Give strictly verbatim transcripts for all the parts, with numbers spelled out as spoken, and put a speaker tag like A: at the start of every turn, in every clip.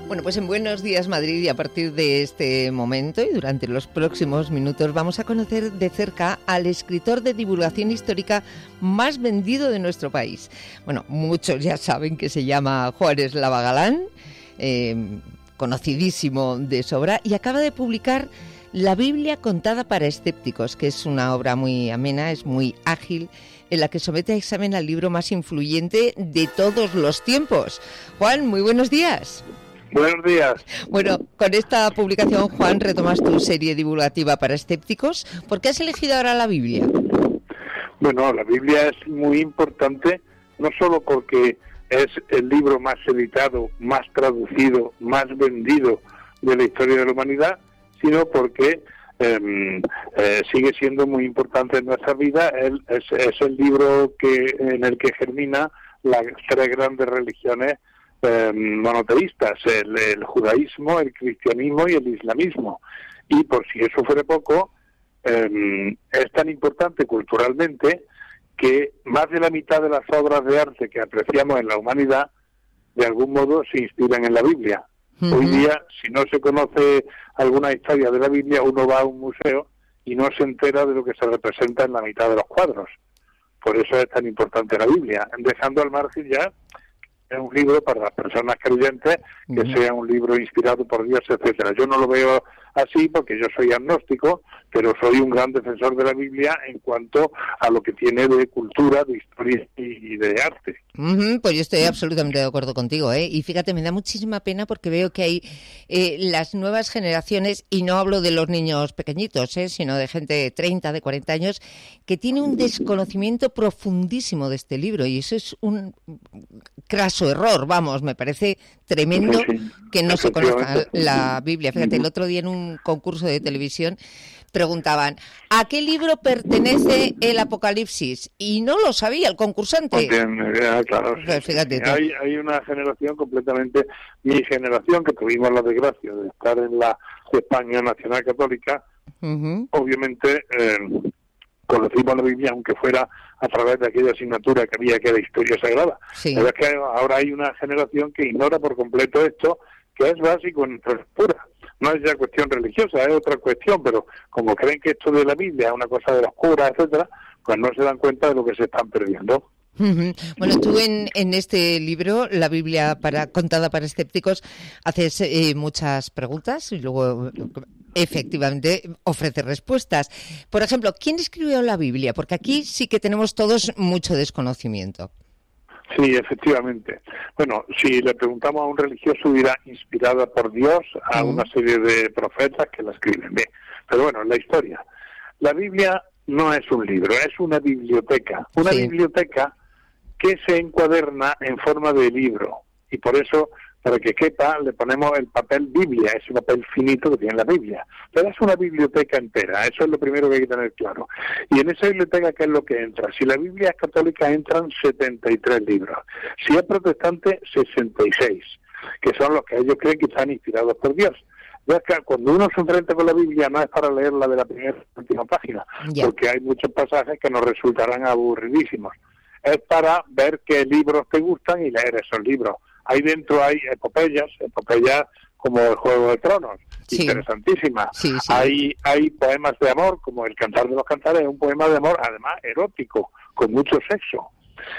A: Bueno, pues en Buenos Días Madrid, y a partir de este momento y durante los próximos minutos vamos a conocer de cerca al escritor de divulgación histórica más vendido de nuestro país. Bueno, muchos ya saben que se llama Juan Eslava Galán, eh, conocidísimo de sobra, y acaba de publicar La Biblia contada para escépticos, que es una obra muy amena, es muy ágil, en la que somete a examen al libro más influyente de todos los tiempos. Juan, muy buenos días.
B: Buenos días.
A: Bueno, con esta publicación, Juan, retomas tu serie divulgativa para escépticos. ¿Por qué has elegido ahora la Biblia?
B: Bueno, la Biblia es muy importante, no solo porque es el libro más editado, más traducido, más vendido de la historia de la humanidad, sino porque eh, eh, sigue siendo muy importante en nuestra vida. El, es, es el libro que en el que germina las tres grandes religiones Eh, monoteístas, el, el judaísmo, el cristianismo y el islamismo. Y por si eso fuera poco, eh, es tan importante culturalmente que más de la mitad de las obras de arte que apreciamos en la humanidad de algún modo se inspiran en la Biblia. Uh-huh. Hoy día, si no se conoce alguna historia de la Biblia, uno va a un museo y no se entera de lo que se representa en la mitad de los cuadros. Por eso es tan importante la Biblia, dejando al margen ya es un libro para las personas creyentes, que uh-huh. sea un libro inspirado por Dios, etcétera. Yo no lo veo así porque yo soy agnóstico, pero soy un gran defensor de la Biblia en cuanto a lo que tiene de cultura, de historia y de arte.
A: Uh-huh, pues yo estoy absolutamente de acuerdo contigo, ¿eh? Y fíjate, me da muchísima pena porque veo que hay eh, las nuevas generaciones, y no hablo de los niños pequeñitos, ¿eh? Sino de gente de treinta, de cuarenta años, que tiene un desconocimiento profundísimo de este libro, y eso es un craso error, vamos, me parece tremendo sí, sí. que no se conozca la Biblia. Fíjate, el otro día en un concurso de televisión preguntaban ¿a qué libro pertenece el Apocalipsis? Y no lo sabía el concursante.
B: Entiendo, claro.
A: Pues fíjate,
B: hay, hay una generación completamente, mi generación, que tuvimos la desgracia de estar en la España Nacional Católica, uh-huh. obviamente eh, conocimos la Biblia, aunque fuera a través de aquella asignatura que había, que era Historia Sagrada. Sí. La verdad es que ahora hay una generación que ignora por completo esto, que es básico en nuestra cultura. No es ya cuestión religiosa, es otra cuestión, pero como creen que esto de la Biblia es una cosa de los curas, etcétera, pues no se dan cuenta de lo que se están perdiendo.
A: Uh-huh. Bueno, tú en, en este libro, La Biblia para contada para escépticos, haces eh, muchas preguntas y luego efectivamente ofreces respuestas. Por ejemplo, ¿quién escribió la Biblia? Porque aquí sí que tenemos todos mucho desconocimiento.
B: Sí, efectivamente. Bueno, si le preguntamos a un religioso, dirá inspirada por Dios, a uh-huh. una serie de profetas que la escriben. Bien. Pero bueno, la historia. La Biblia no es un libro, es una biblioteca. Una sí. biblioteca que se encuaderna en forma de libro. Y por eso, para que quepa, le ponemos el papel Biblia, ese papel finito que tiene la Biblia. Pero es una biblioteca entera, eso es lo primero que hay que tener claro. Y en esa biblioteca, ¿qué es lo que entra? Si la Biblia es católica, entran setenta y tres libros. Si es protestante, sesenta y seis, que son los que ellos creen que están inspirados por Dios. Ya que cuando uno se enfrenta con la Biblia, no es para leerla de la primera a la última página, yeah. porque hay muchos pasajes que nos resultarán aburridísimos. Es para ver qué libros te gustan y leer esos libros. Ahí dentro hay epopeyas, epopeyas como el Juego de Tronos, sí. interesantísimas. Sí, sí. Hay, hay poemas de amor, como el Cantar de los Cantares, es un poema de amor, además erótico, con mucho sexo.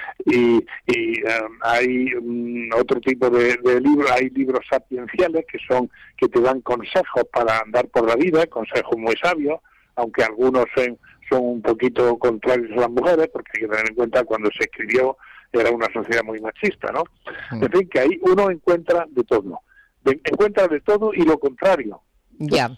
B: Y, y um, hay um, otro tipo de, de libros, hay libros sapienciales que son que te dan consejos para andar por la vida, consejos muy sabios, aunque algunos son, son un poquito contrarios a las mujeres, porque hay que tener en cuenta cuando se escribió era una sociedad muy machista, ¿no? Mm. En fin, que ahí uno encuentra de todo, de, encuentra de todo y lo contrario.
A: Ya.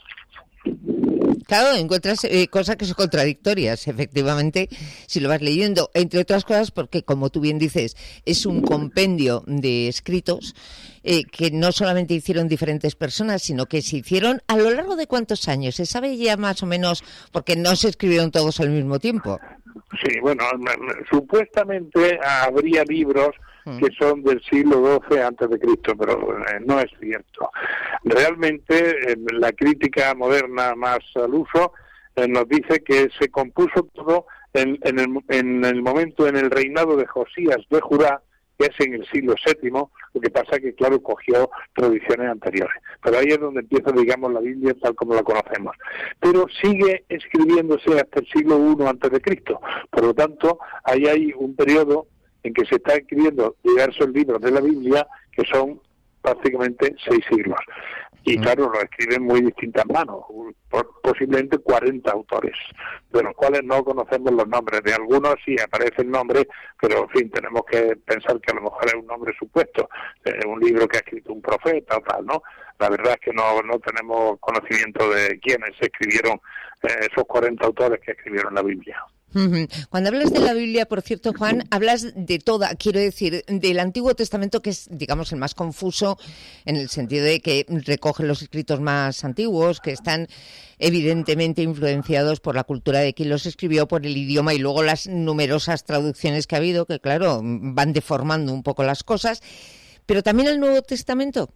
A: Claro, encuentras eh, cosas que son contradictorias, efectivamente, si lo vas leyendo, entre otras cosas porque, como tú bien dices, es un compendio de escritos eh, que no solamente hicieron diferentes personas, sino que se hicieron a lo largo de cuántos años, se sabe ya más o menos, porque no se escribieron todos al mismo tiempo.
B: Sí, bueno, supuestamente habría libros que son del siglo doce antes de Cristo, pero eh, no es cierto. Realmente eh, la crítica moderna más al uso eh, nos dice que se compuso todo en, en, el, en el momento, en el reinado de Josías de Judá, que es en el siglo séptimo, lo que pasa que, claro, cogió tradiciones anteriores. Pero ahí es donde empieza, digamos, la Biblia tal como la conocemos. Pero sigue escribiéndose hasta el siglo primero antes de Cristo. Por lo tanto, ahí hay un periodo en que se están escribiendo diversos libros de la Biblia que son prácticamente seis siglos. Y claro, lo escriben muy distintas manos, posiblemente cuarenta autores, de los cuales no conocemos los nombres. De algunos sí aparece el nombre, pero en fin, tenemos que pensar que a lo mejor es un nombre supuesto, eh, un libro que ha escrito un profeta o tal, ¿no? La verdad es que no, no tenemos conocimiento de quiénes escribieron eh, esos cuarenta autores que escribieron la Biblia.
A: Cuando hablas de la Biblia, por cierto, Juan, hablas de toda, quiero decir, del Antiguo Testamento, que es, digamos, el más confuso, en el sentido de que recoge los escritos más antiguos, que están evidentemente influenciados por la cultura de quien los escribió, por el idioma, y luego las numerosas traducciones que ha habido, que claro, van deformando un poco las cosas, pero también el Nuevo Testamento.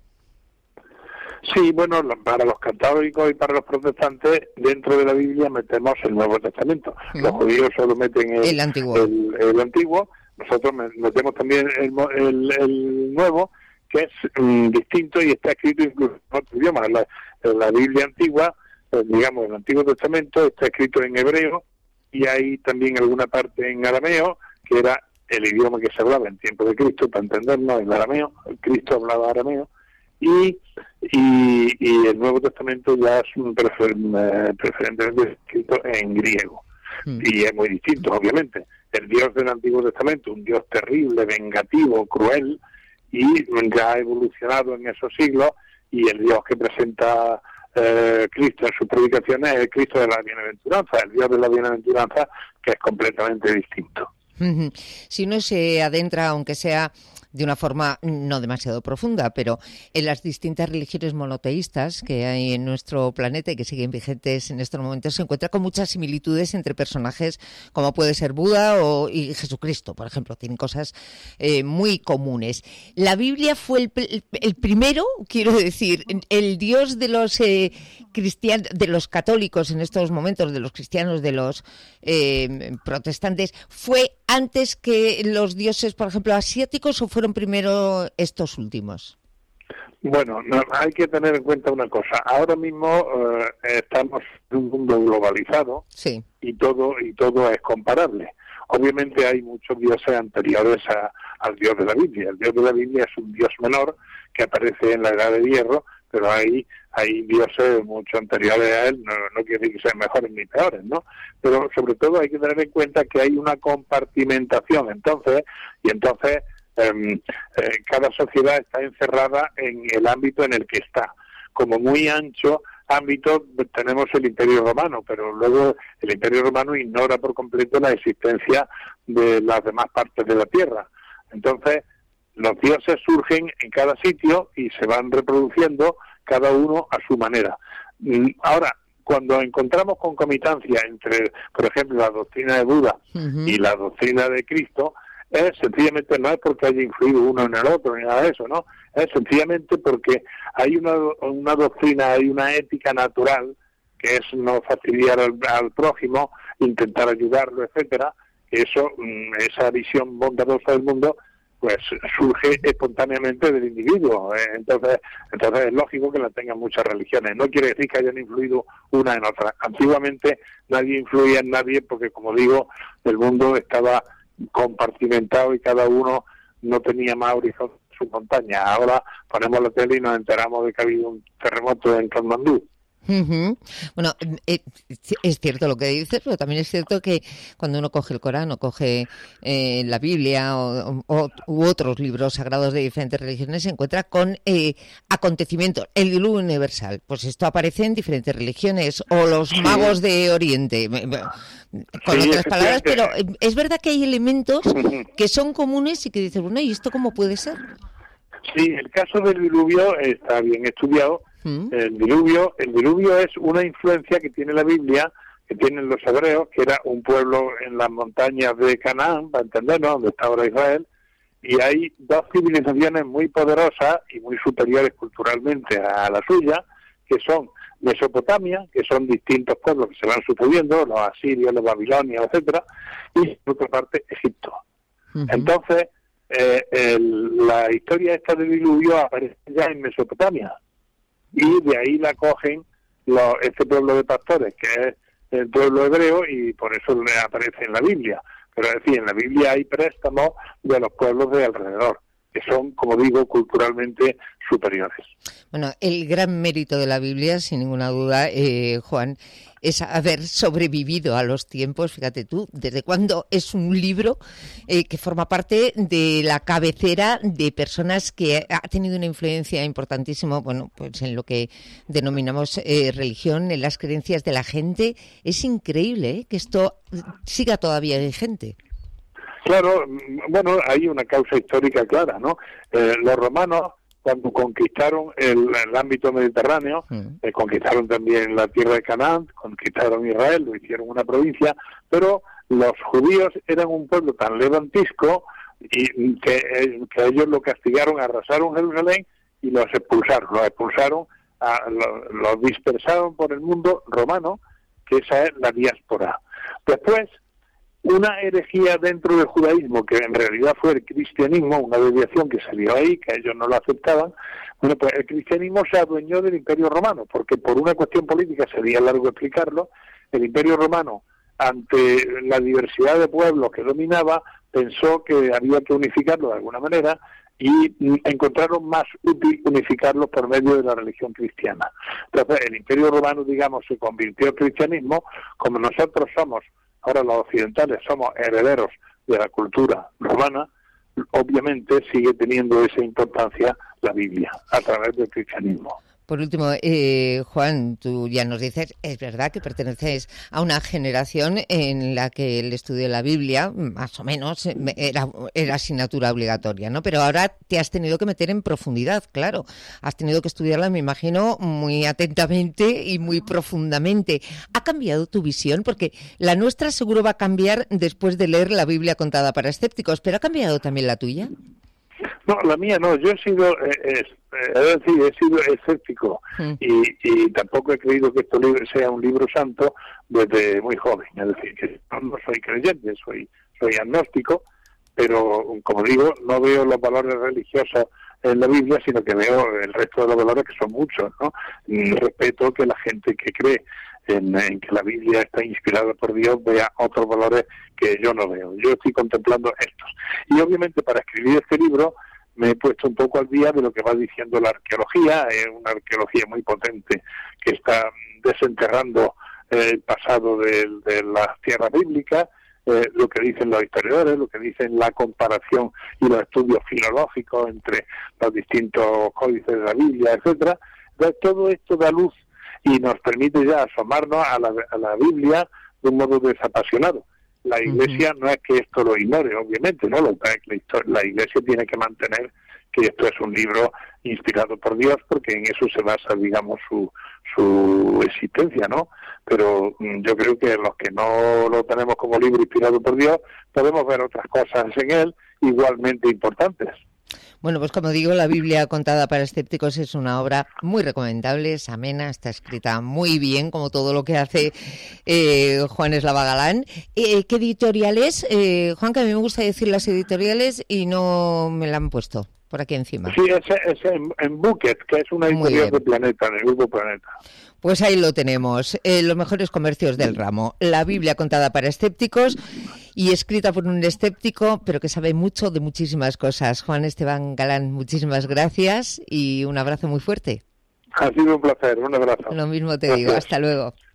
B: Sí, bueno, para los católicos y para los protestantes, dentro de la Biblia metemos el Nuevo Testamento. ¿No? Los judíos solo meten el,
A: el, antiguo.
B: el, el antiguo, nosotros metemos también el, el, el Nuevo, que es um, distinto y está escrito incluso en otro idioma. La, la Biblia antigua, eh, digamos, el Antiguo Testamento, está escrito en hebreo y hay también alguna parte en arameo, que era el idioma que se hablaba en tiempo de Cristo, para entendernos, el arameo. Cristo hablaba arameo. Y, y, y el Nuevo Testamento ya es un prefer, eh, preferentemente escrito en griego. Mm. Y es muy distinto, obviamente. El Dios del Antiguo Testamento, un Dios terrible, vengativo, cruel, y ya ha evolucionado en esos siglos, y el Dios que presenta eh, Cristo en sus predicaciones es el Cristo de la bienaventuranza, el Dios de la bienaventuranza, que es completamente distinto.
A: Mm-hmm. Si uno se adentra, aunque sea de una forma no demasiado profunda, pero en las distintas religiones monoteístas que hay en nuestro planeta y que siguen vigentes en estos momentos, se encuentra con muchas similitudes entre personajes como puede ser Buda o y Jesucristo, por ejemplo. Tienen cosas eh, muy comunes. La Biblia fue el, el, el primero, quiero decir, el Dios de los eh, cristianos, de los católicos en estos momentos, de los cristianos, de los eh, protestantes, fue antes que los dioses, por ejemplo, asiáticos, o fueron primero estos últimos?
B: Bueno, no, hay que tener en cuenta una cosa. Ahora mismo eh, estamos en un mundo globalizado,
A: sí,
B: y todo y todo es comparable. Obviamente hay muchos dioses anteriores a, al Dios de la Biblia. El Dios de la Biblia es un Dios menor que aparece en la Edad de Hierro, pero hay hay dioses mucho anteriores a él, no, no quiere decir que sean mejores ni peores, ¿no? Pero sobre todo hay que tener en cuenta que hay una compartimentación, entonces, y entonces eh, eh, cada sociedad está encerrada en el ámbito en el que está. Como muy ancho ámbito tenemos el Imperio Romano, pero luego el Imperio Romano ignora por completo la existencia de las demás partes de la Tierra. Entonces, los dioses surgen en cada sitio y se van reproduciendo cada uno a su manera. Ahora, cuando encontramos concomitancia entre, por ejemplo, la doctrina de Buda uh-huh. y la doctrina de Cristo, es sencillamente no es porque haya influido uno en el otro ni nada de eso, ¿no? Es sencillamente porque hay una, una doctrina, hay una ética natural que es no fastidiar al, al prójimo, intentar ayudarlo, etcétera. Eso, esa visión bondadosa del mundo, pues surge espontáneamente del individuo. ¿eh? Entonces, entonces es lógico que la tengan muchas religiones. No quiere decir que hayan influido una en otra. Antiguamente nadie influía en nadie porque, como digo, el mundo estaba compartimentado y cada uno no tenía más horizonte en su montaña. Ahora ponemos la tele y nos enteramos de que ha habido un terremoto en Katmandú.
A: Uh-huh. Bueno, eh, es cierto lo que dices, pero también es cierto que cuando uno coge el Corán o coge eh, la Biblia o, o, u otros libros sagrados de diferentes religiones, se encuentra con eh, acontecimientos, el diluvio universal. Pues esto aparece en diferentes religiones, o los sí. magos de Oriente, con sí, otras palabras, pero es verdad que hay elementos que son comunes y que dices, bueno, ¿y esto cómo puede ser?
B: Sí, el caso del diluvio está bien estudiado. El diluvio, el diluvio es una influencia que tiene la Biblia, que tienen los hebreos, que era un pueblo en las montañas de Canaán, para entendernos, donde está ahora Israel, y hay dos civilizaciones muy poderosas y muy superiores culturalmente a la suya, que son Mesopotamia, que son distintos pueblos que se van sucediendo, los asirios, los babilonios, etcétera, y por otra parte Egipto. Uh-huh. Entonces, eh, el, la historia esta del diluvio aparece ya en Mesopotamia, y de ahí la cogen los, este pueblo de pastores, que es el pueblo hebreo, y por eso le aparece en la Biblia. Pero es decir, en la Biblia hay préstamos de los pueblos de alrededor, que son, como digo, culturalmente superiores.
A: Bueno, el gran mérito de la Biblia, sin ninguna duda, eh, Juan, es haber sobrevivido a los tiempos. Fíjate tú, desde cuándo es un libro eh, que forma parte de la cabecera de personas que ha tenido una influencia importantísima, bueno, pues en lo que denominamos eh, religión, en las creencias de la gente. Es increíble ¿eh? que esto siga todavía vigente.
B: Claro, bueno, hay una causa histórica clara, ¿no? Eh, los romanos, cuando conquistaron el, el ámbito mediterráneo, mm. eh, conquistaron también la tierra de Canaán, conquistaron Israel, lo hicieron una provincia, pero los judíos eran un pueblo tan levantisco y que, eh, que ellos lo castigaron, arrasaron Jerusalén y los expulsaron, los expulsaron, a, los, los dispersaron por el mundo romano, que esa es la diáspora. Después, una herejía dentro del judaísmo, que en realidad fue el cristianismo, una desviación que salió ahí, que ellos no lo aceptaban. Bueno, pues el cristianismo se adueñó del Imperio Romano, porque por una cuestión política, sería largo explicarlo, el Imperio Romano, ante la diversidad de pueblos que dominaba, pensó que había que unificarlo de alguna manera, y encontraron más útil unificarlos por medio de la religión cristiana. Entonces, el Imperio Romano, digamos, se convirtió al cristianismo. Como nosotros somos ahora los occidentales somos herederos de la cultura romana, obviamente sigue teniendo esa importancia la Biblia a través del cristianismo.
A: Por último, eh, Juan, tú ya nos dices, es verdad que perteneces a una generación en la que el estudio de la Biblia, más o menos, era, era asignatura obligatoria, ¿no? Pero ahora te has tenido que meter en profundidad, claro. Has tenido que estudiarla, me imagino, muy atentamente y muy profundamente. ¿Ha cambiado tu visión? Porque la nuestra seguro va a cambiar después de leer la Biblia contada para escépticos, ¿pero ha cambiado también la tuya?
B: No, la mía no. Yo he sido, eh, es, es decir, he sido escéptico mm. y, y tampoco he creído que este libro sea un libro santo desde muy joven. Es decir, que no soy creyente, soy soy agnóstico, pero como digo, no veo los valores religiosos en la Biblia, sino que veo el resto de los valores, que son muchos, ¿no? Y respeto que la gente que cree en, en que la Biblia está inspirada por Dios vea otros valores que yo no veo. Yo estoy contemplando estos. Y obviamente para escribir este libro me he puesto un poco al día de lo que va diciendo la arqueología, es una arqueología muy potente que está desenterrando eh, el pasado de, de las tierras bíblicas, eh, lo que dicen los historiadores, lo que dicen la comparación y los estudios filológicos entre los distintos códices de la Biblia, etcétera. Entonces todo esto da luz y nos permite ya asomarnos a la, a la Biblia de un modo desapasionado. La Iglesia no es que esto lo ignore, obviamente, ¿no? La, la Iglesia tiene que mantener que esto es un libro inspirado por Dios, porque en eso se basa, digamos, su su existencia, ¿no? Pero yo creo que los que no lo tenemos como libro inspirado por Dios, podemos ver otras cosas en él igualmente importantes.
A: Bueno, pues como digo, la Biblia contada para escépticos es una obra muy recomendable, es amena, está escrita muy bien, como todo lo que hace eh, Juan Eslava Galán. Eh, ¿Qué editorial es? Eh, Juan, que a mí me gusta decir las editoriales y no me la han puesto por aquí encima.
B: Sí, es, es en, en Bucket, que es una editorial de Planeta, del Grupo Planeta.
A: Pues ahí lo tenemos, eh, los mejores comercios del ramo. La Biblia contada para escépticos y escrita por un escéptico, pero que sabe mucho de muchísimas cosas. Juan Esteban Galán, muchísimas gracias y un abrazo muy fuerte.
B: Ha sido un placer, un abrazo.
A: Lo mismo te
B: Gracias.
A: digo, hasta luego.